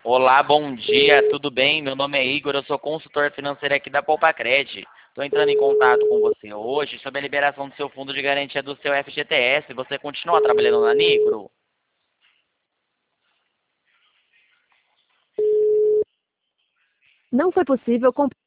Olá, bom dia, tudo bem? Meu nome é Igor, eu sou consultor financeiro aqui da Poupa-Cred. Estou entrando em contato com você hoje sobre a liberação do seu fundo de garantia do seu FGTS. Você continua trabalhando na Nigro? Não foi possível